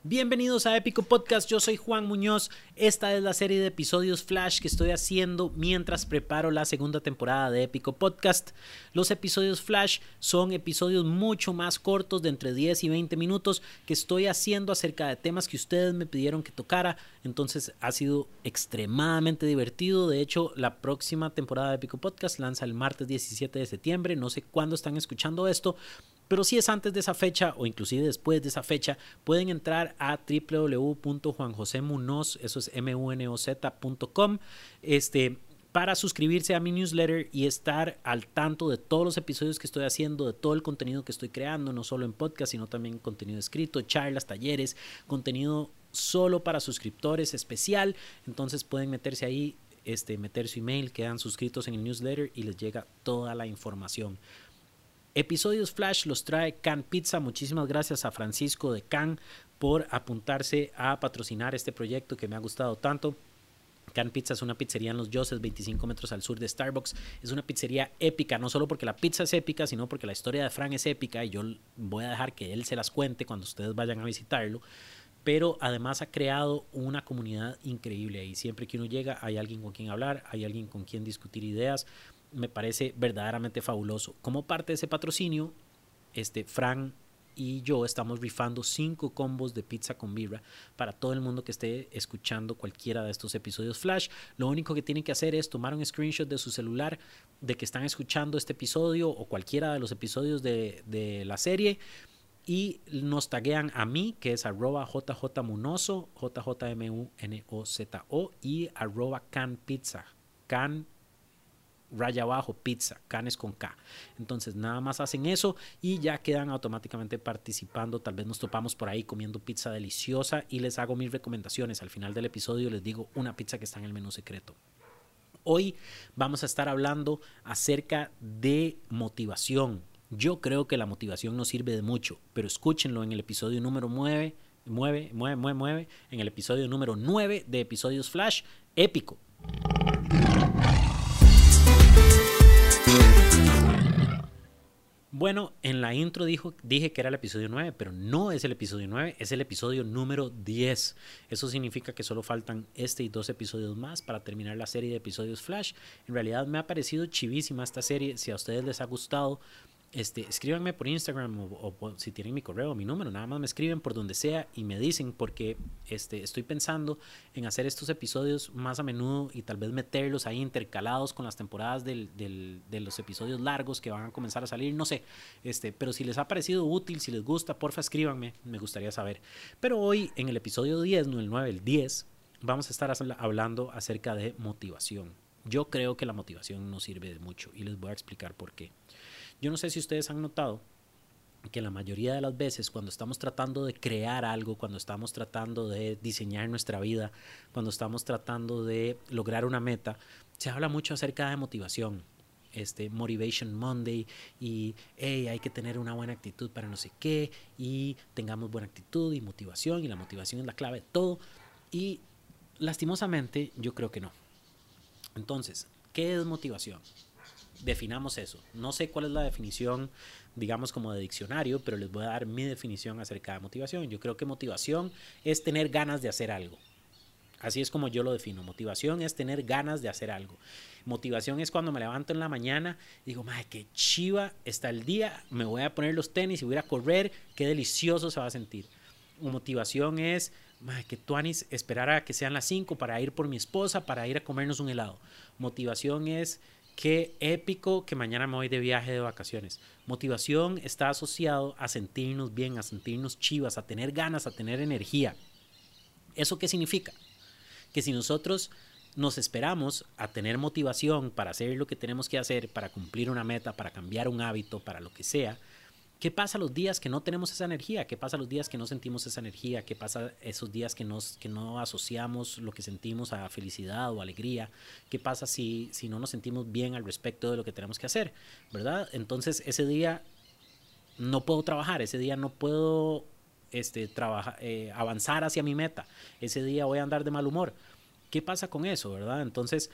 Bienvenidos a Épico Podcast, yo soy Juan Muñoz. Esta es la serie de episodios Flash que estoy haciendo mientras preparo la segunda temporada de Épico Podcast. Los episodios Flash son episodios mucho más cortos, de entre 10 y 20 minutos, que estoy haciendo acerca de temas que ustedes me pidieron que tocara. Entonces ha sido extremadamente divertido. De hecho, la próxima temporada de Épico Podcast lanza el martes 17 de septiembre. No sé cuándo están escuchando esto, pero si es antes de esa fecha o inclusive después de esa fecha, pueden entrar a www.juanjosemunoz, eso es munoz.com, para suscribirse a mi newsletter y estar al tanto de todos los episodios que estoy haciendo, de todo el contenido que estoy creando, no solo en podcast, sino también contenido escrito, charlas, talleres, contenido solo para suscriptores especial. Entonces pueden meterse ahí, meter su email, quedan suscritos en el newsletter y les llega toda la información. Episodios Flash los trae Can Pizza. Muchísimas gracias a Francisco de Can por apuntarse a patrocinar este proyecto que me ha gustado tanto. Can Pizza es una pizzería en Los Yoses, 25 metros al sur de Starbucks. Es una pizzería épica, no solo porque la pizza es épica, sino porque la historia de Fran es épica y yo voy a dejar que él se las cuente cuando ustedes vayan a visitarlo. Pero además ha creado una comunidad increíble y siempre que uno llega hay alguien con quien hablar, hay alguien con quien discutir ideas. Me parece verdaderamente fabuloso. Como parte de ese patrocinio, Fran y yo estamos rifando 5 combos de pizza con birra para todo el mundo que esté escuchando cualquiera de estos episodios Flash. Lo único que tienen que hacer es tomar un screenshot de su celular de que están escuchando este episodio o cualquiera de los episodios de la serie y nos taguean a mí, que es @jjmunozo, JJMUNOZO, y @canpizza, can raya abajo pizza, canes con K. Entonces nada más hacen eso y ya quedan automáticamente participando. Tal vez nos topamos por ahí comiendo pizza deliciosa y les hago mis recomendaciones. Al final del episodio les digo una pizza que está en el menú secreto. Hoy vamos a estar hablando acerca de motivación. Yo creo que la motivación no sirve de mucho, pero escúchenlo en el episodio número 9, en el episodio número 9 de Episodios Flash, épico. Bueno, en la intro dije que era el episodio 9, pero no es el episodio 9, es el episodio número 10. Eso significa que solo faltan y 2 episodios más para terminar la serie de episodios Flash. En realidad me ha parecido chivísima esta serie. Si a ustedes les ha gustado, escríbanme por Instagram o si tienen mi correo o mi número, nada más me escriben por donde sea y me dicen, porque estoy pensando en hacer estos episodios más a menudo y tal vez meterlos ahí intercalados con las temporadas de los episodios largos que van a comenzar a salir, no sé, pero si les ha parecido útil, si les gusta, porfa escríbanme, me gustaría saber. Pero hoy en el episodio 10, no el 9, el 10, vamos a estar hablando acerca de motivación. Yo creo que la motivación no sirve de mucho y les voy a explicar por qué. Yo no sé si ustedes han notado que la mayoría de las veces cuando estamos tratando de crear algo, cuando estamos tratando de diseñar nuestra vida, cuando estamos tratando de lograr una meta, se habla mucho acerca de motivación. Motivation Monday y hay que tener una buena actitud para no sé qué y tengamos buena actitud y la motivación es la clave de todo y lastimosamente yo creo que no. Entonces, ¿qué es motivación? Definamos eso. No sé cuál es la definición, digamos, como de diccionario, pero les voy a dar mi definición acerca de motivación. Yo creo que motivación es tener ganas de hacer algo. Así es como yo lo defino. Motivación es tener ganas de hacer algo. Motivación es cuando me levanto en la mañana y digo, madre, qué chiva está el día, me voy a poner los tenis y voy a ir a correr, qué delicioso se va a sentir. Motivación es, madre, que tuanis esperar a que sean las 5 para ir por mi esposa, para ir a comernos un helado. Motivación es, qué épico que mañana me voy de viaje de vacaciones. Motivación está asociado a sentirnos bien, a sentirnos chivas, a tener ganas, a tener energía. ¿Eso qué significa? Que si nosotros nos esperamos a tener motivación para hacer lo que tenemos que hacer, para cumplir una meta, para cambiar un hábito, para lo que sea, ¿qué pasa los días que no tenemos esa energía? ¿Qué pasa los días que no sentimos esa energía? ¿Qué pasa esos días que no asociamos lo que sentimos a felicidad o alegría? ¿Qué pasa si no nos sentimos bien al respecto de lo que tenemos que hacer? ¿Verdad? Entonces ese día no puedo trabajar, ese día no puedo avanzar hacia mi meta, ese día voy a andar de mal humor. ¿Qué pasa con eso? ¿Verdad? Entonces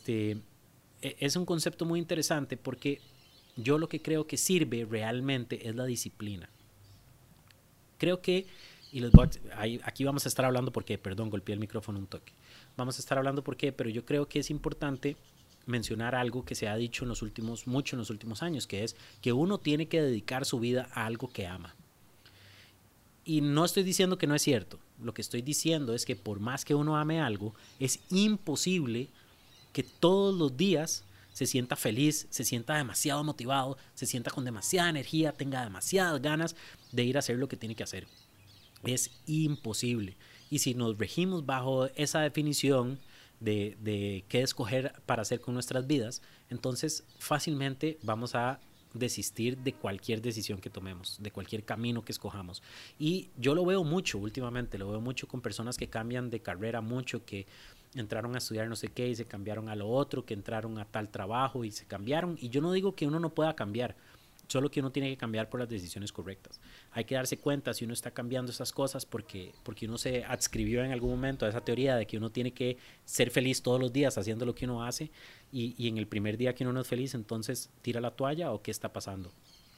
es un concepto muy interesante porque yo lo que creo que sirve realmente es la disciplina. Creo que Y aquí vamos a estar hablando por qué, perdón, golpeé el micrófono un toque. Vamos a estar hablando por qué, pero yo creo que es importante mencionar algo que se ha dicho mucho en los últimos años, que es que uno tiene que dedicar su vida a algo que ama. Y no estoy diciendo que no es cierto. Lo que estoy diciendo es que por más que uno ame algo, es imposible que todos los días se sienta feliz, se sienta demasiado motivado, se sienta con demasiada energía, tenga demasiadas ganas de ir a hacer lo que tiene que hacer. Es imposible. Y si nos regimos bajo esa definición de qué escoger para hacer con nuestras vidas, entonces fácilmente vamos a desistir de cualquier decisión que tomemos, de cualquier camino que escojamos. Y yo lo veo mucho últimamente, lo veo mucho con personas que cambian de carrera mucho, que entraron a estudiar no sé qué y se cambiaron a lo otro, que entraron a tal trabajo y se cambiaron. Y yo no digo que uno no pueda cambiar, solo que uno tiene que cambiar por las decisiones correctas. Hay que darse cuenta si uno está cambiando esas cosas porque uno se adscribió en algún momento a esa teoría de que uno tiene que ser feliz todos los días haciendo lo que uno hace y en el primer día que uno no es feliz, entonces tira la toalla o qué está pasando.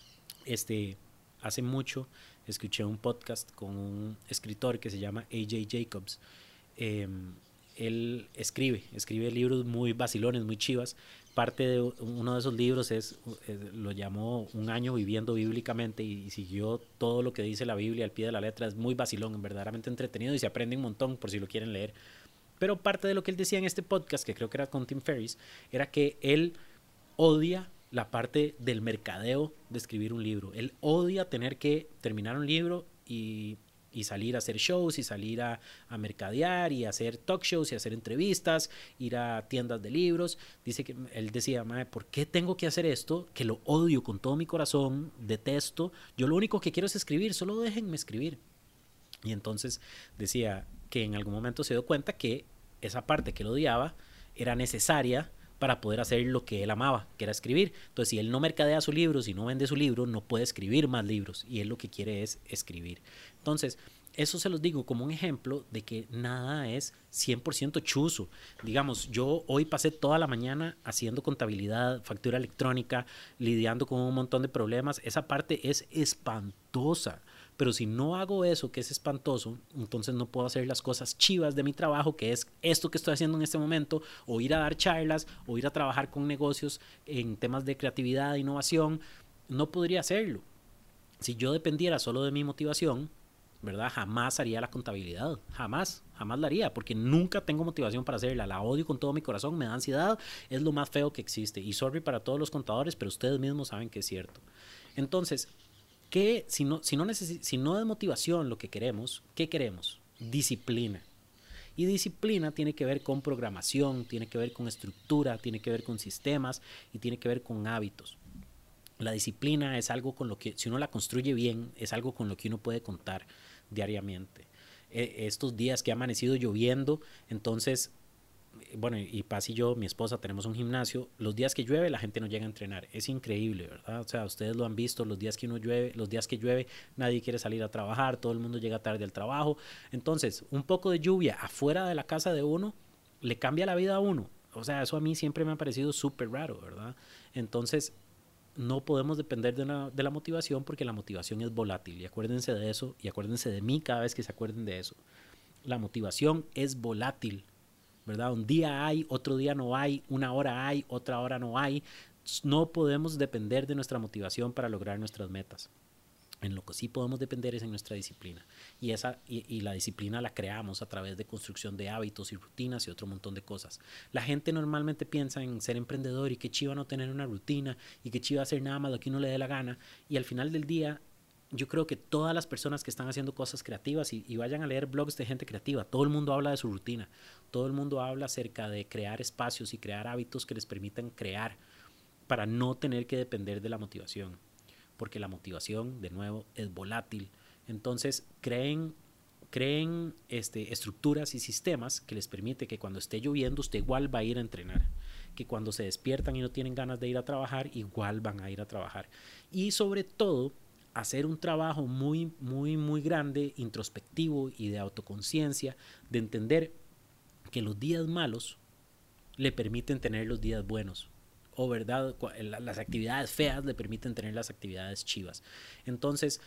Hace mucho escuché un podcast con un escritor que se llama A.J. Jacobs. Él escribe libros muy vacilones, muy chivas. Parte de uno de esos libros lo llamó Un año viviendo bíblicamente y siguió todo lo que dice la Biblia al pie de la letra. Es muy vacilón, verdaderamente entretenido y se aprende un montón por si lo quieren leer. Pero parte de lo que él decía en este podcast, que creo que era con Tim Ferriss, era que él odia la parte del mercadeo de escribir un libro. Él odia tener que terminar un libro y salir a hacer shows y salir a mercadear y hacer talk shows y hacer entrevistas, ir a tiendas de libros. Él decía, ¿por qué tengo que hacer esto? Que lo odio con todo mi corazón, detesto. Yo lo único que quiero es escribir, solo déjenme escribir. Y entonces decía que en algún momento se dio cuenta que esa parte que él odiaba era necesaria para poder hacer lo que él amaba, que era escribir. Entonces, si él no mercadea su libro, si no vende su libro, no puede escribir más libros. Y él lo que quiere es escribir. Entonces, eso se los digo como un ejemplo de que nada es 100% chuzo. Digamos, yo hoy pasé toda la mañana haciendo contabilidad, factura electrónica, lidiando con un montón de problemas. Esa parte es espantosa. Pero si no hago eso, que es espantoso, entonces no puedo hacer las cosas chivas de mi trabajo, que es esto que estoy haciendo en este momento, o ir a dar charlas, o ir a trabajar con negocios en temas de creatividad, de innovación. No podría hacerlo. Si yo dependiera solo de mi motivación, ¿verdad? Jamás haría la contabilidad. Jamás la haría, porque nunca tengo motivación para hacerla. La odio con todo mi corazón, me da ansiedad, es lo más feo que existe. Y sorry para todos los contadores, pero ustedes mismos saben que es cierto. Entonces, que si no es motivación lo que queremos, ¿qué queremos? Disciplina. Y disciplina tiene que ver con programación, tiene que ver con estructura, tiene que ver con sistemas y tiene que ver con hábitos. La disciplina es algo con lo que, si uno la construye bien, es algo con lo que uno puede contar diariamente. Estos días que ha amanecido lloviendo, entonces bueno, y Paz y yo, mi esposa, tenemos un gimnasio. Los días que llueve la gente no llega a entrenar. Es increíble, ¿verdad? O sea, ustedes lo han visto, los días que llueve, nadie quiere salir a trabajar, todo el mundo llega tarde al trabajo. Entonces, un poco de lluvia afuera de la casa de uno le cambia la vida a uno. O sea, eso a mí siempre me ha parecido súper raro, ¿verdad? Entonces, no podemos depender de la motivación porque la motivación es volátil. Y acuérdense de eso y acuérdense de mí cada vez que se acuerden de eso. La motivación es volátil, ¿verdad? Un día hay, otro día no hay, una hora hay, otra hora no hay. No podemos depender de nuestra motivación para lograr nuestras metas. En lo que sí podemos depender es en nuestra disciplina. Y la disciplina la creamos a través de construcción de hábitos y rutinas y otro montón de cosas. La gente normalmente piensa en ser emprendedor y que chiva no tener una rutina y que chiva hacer nada más lo que uno le dé la gana. Y al final del día, yo creo que todas las personas que están haciendo cosas creativas y vayan a leer blogs de gente creativa, todo el mundo habla de su rutina, todo el mundo habla acerca de crear espacios y crear hábitos que les permitan crear para no tener que depender de la motivación, porque la motivación, de nuevo, es volátil. Entonces, creen estructuras y sistemas que les permite que cuando esté lloviendo usted igual va a ir a entrenar, que cuando se despiertan y no tienen ganas de ir a trabajar, igual van a ir a trabajar. Y sobre todo, hacer un trabajo muy, muy, muy grande, introspectivo y de autoconciencia, de entender que los días malos le permiten tener los días buenos. O verdad, las actividades feas le permiten tener las actividades chivas. Entonces,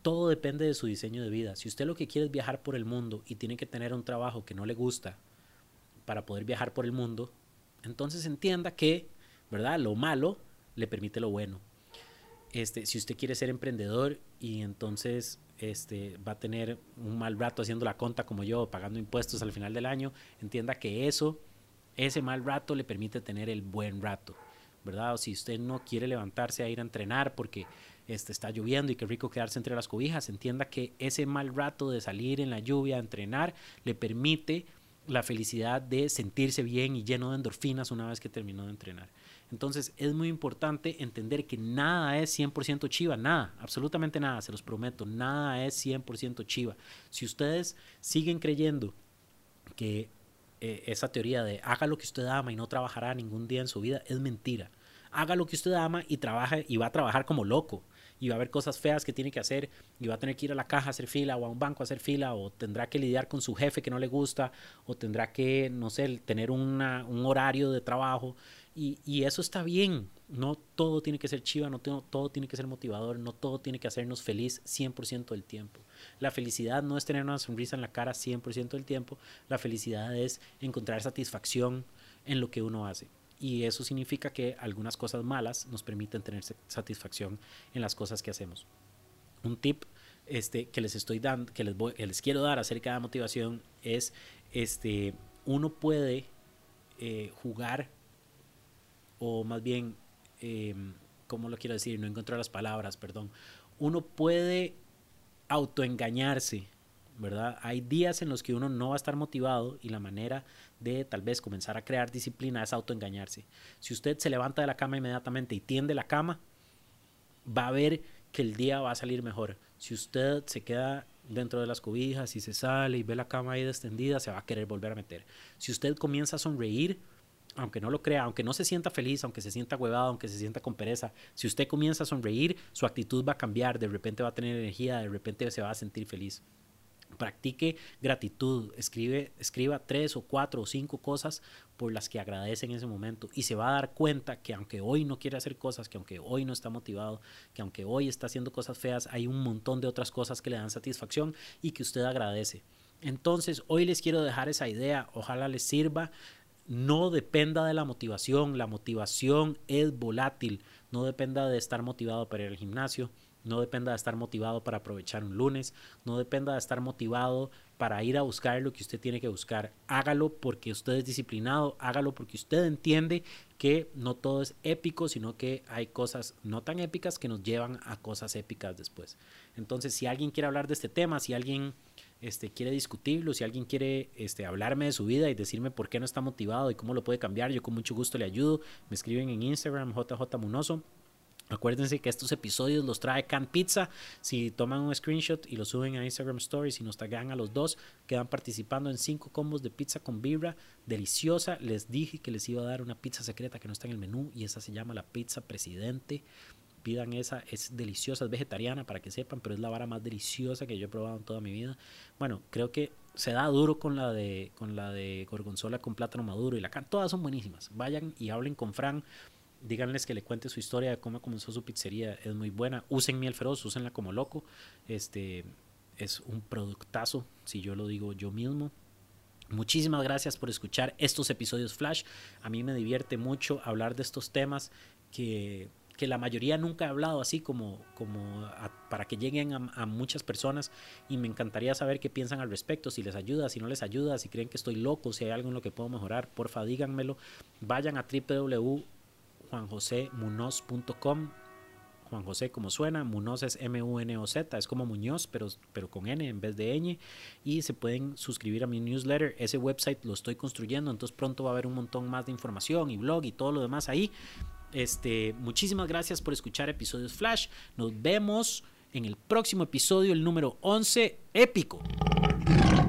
todo depende de su diseño de vida. Si usted lo que quiere es viajar por el mundo y tiene que tener un trabajo que no le gusta para poder viajar por el mundo, entonces entienda que, ¿verdad?, lo malo le permite lo bueno. Si usted quiere ser emprendedor y entonces va a tener un mal rato haciendo la conta como yo, pagando impuestos al final del año, entienda que ese mal rato le permite tener el buen rato, ¿verdad? O si usted no quiere levantarse a ir a entrenar porque está lloviendo y qué rico quedarse entre las cobijas, entienda que ese mal rato de salir en la lluvia a entrenar le permite la felicidad de sentirse bien y lleno de endorfinas una vez que terminó de entrenar. Entonces es muy importante entender que nada es 100% chiva, nada, absolutamente nada, se los prometo, nada es 100% chiva. Si ustedes siguen creyendo que esa teoría de haga lo que usted ama y no trabajará ningún día en su vida es mentira. Haga lo que usted ama y trabaja y va a trabajar como loco. Y va a haber cosas feas que tiene que hacer y va a tener que ir a la caja a hacer fila o a un banco a hacer fila o tendrá que lidiar con su jefe que no le gusta o tendrá que, no sé, tener un horario de trabajo y eso está bien. No todo tiene que ser chiva, no todo tiene que ser motivador, no todo tiene que hacernos feliz 100% del tiempo. La felicidad no es tener una sonrisa en la cara 100% del tiempo, la felicidad es encontrar satisfacción en lo que uno hace. Y eso significa que algunas cosas malas nos permiten tener satisfacción en las cosas que hacemos. Un tip que les estoy dando, que les quiero dar acerca de la motivación es uno puede jugar, o más bien, ¿cómo lo quiero decir? No encuentro las palabras, perdón. Uno puede autoengañarse, ¿verdad? Hay días en los que uno no va a estar motivado y la manera de tal vez comenzar a crear disciplina es autoengañarse. Si usted se levanta de la cama inmediatamente y tiende la cama, va a ver que el día va a salir mejor. Si usted se queda dentro de las cobijas y se sale y ve la cama ahí extendida, se va a querer volver a meter. Si usted comienza a sonreír, aunque no lo crea, aunque no se sienta feliz, aunque se sienta huevado, aunque se sienta con pereza, si usted comienza a sonreír, su actitud va a cambiar, de repente va a tener energía, de repente se va a sentir feliz. Practique gratitud, escriba 3 o 4 o 5 cosas por las que agradece en ese momento y se va a dar cuenta que aunque hoy no quiere hacer cosas, que aunque hoy no está motivado, que aunque hoy está haciendo cosas feas, hay un montón de otras cosas que le dan satisfacción y que usted agradece. Entonces hoy les quiero dejar esa idea, ojalá les sirva. No dependa de la motivación es volátil, no dependa de estar motivado para ir al gimnasio, no dependa de estar motivado para aprovechar un lunes, no dependa de estar motivado para ir a buscar lo que usted tiene que buscar. Hágalo porque usted es disciplinado, hágalo porque usted entiende que no todo es épico, sino que hay cosas no tan épicas que nos llevan a cosas épicas después. Entonces, si alguien quiere hablar de este tema, si alguien quiere discutirlo, si alguien quiere hablarme de su vida y decirme por qué no está motivado y cómo lo puede cambiar, yo con mucho gusto le ayudo. Me escriben en Instagram, JJMunoso. Acuérdense que estos episodios los trae Can Pizza. Si toman un screenshot y lo suben a Instagram Stories y nos tagan a los dos, quedan participando en 5 combos de pizza con birra deliciosa. Les dije que les iba a dar una pizza secreta que no está en el menú y esa se llama la pizza Presidente. Pidan esa, es deliciosa, es vegetariana para que sepan, pero es la vara más deliciosa que yo he probado en toda mi vida. Bueno, creo que se da duro con la de gorgonzola con plátano maduro y la can, todas son buenísimas. Vayan y hablen con Fran. Díganles que le cuente su historia de cómo comenzó su pizzería, es muy buena. Usen miel feroz, úsenla como loco. Es un productazo, si yo lo digo yo mismo. Muchísimas gracias por escuchar estos episodios Flash. A mí me divierte mucho hablar de estos temas que la mayoría nunca he hablado así como para que lleguen a muchas personas, y me encantaría saber qué piensan al respecto, si les ayuda, si no les ayuda, si creen que estoy loco, si hay algo en lo que puedo mejorar, porfa díganmelo. Vayan a www.juanjosemunoz.com. Juan José como suena, Munoz es M-U-N-O-Z, es como Muñoz, pero con N en vez de ñ, y se pueden suscribir a mi newsletter. Ese website lo estoy construyendo, entonces pronto va a haber un montón más de información y blog y todo lo demás ahí. Muchísimas gracias por escuchar episodios Flash. Nos vemos en el próximo episodio, el número 11, épico.